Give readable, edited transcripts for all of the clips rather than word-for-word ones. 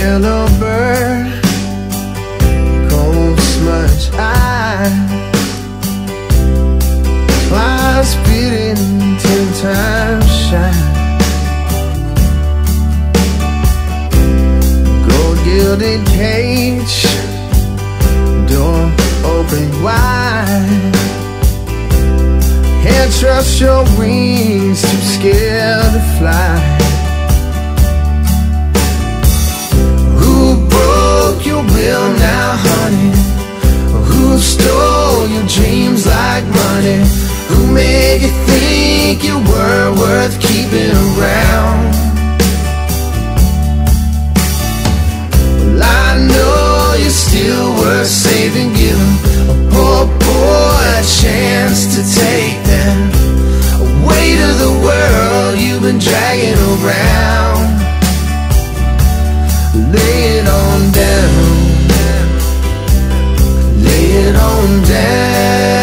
yellow bird, cold smudge eye, flies beating 10 times shy. Gold gilded cage, door open wide. Can't trust your wings, too scared to fly. Who broke your will now, honey? Who stole your dreams like money? Who made you think you were worth keeping around? Well, I know you're still worth saving. Give a poor boy a chance to take them weight of the world you've been dragging around. Lay it on down, lay it on down.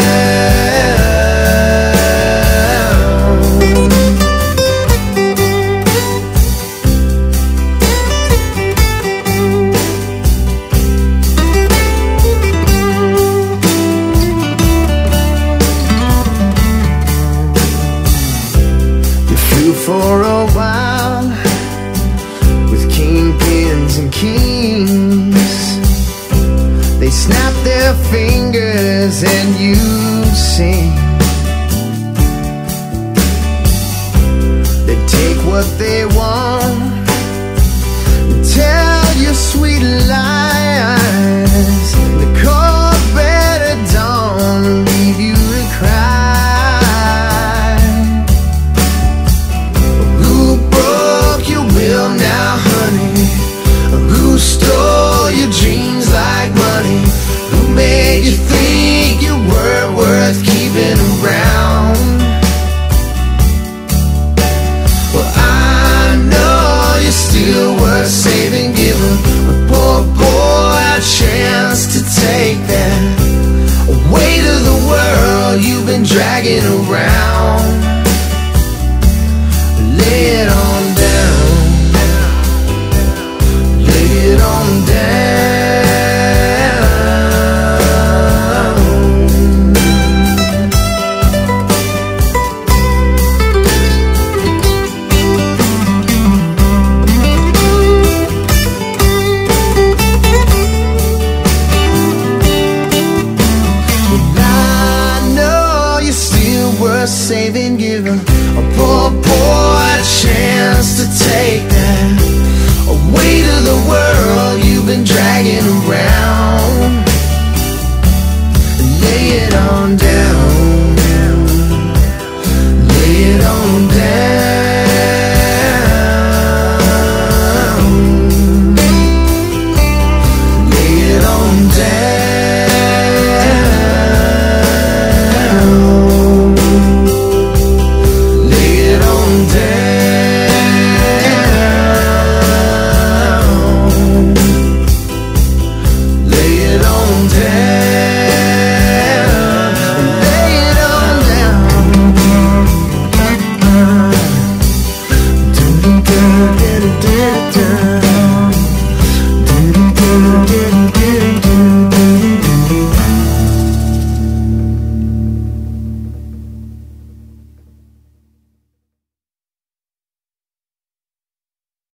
For a while with kingpins and kings, they snap their fingers and you sing. They take what they want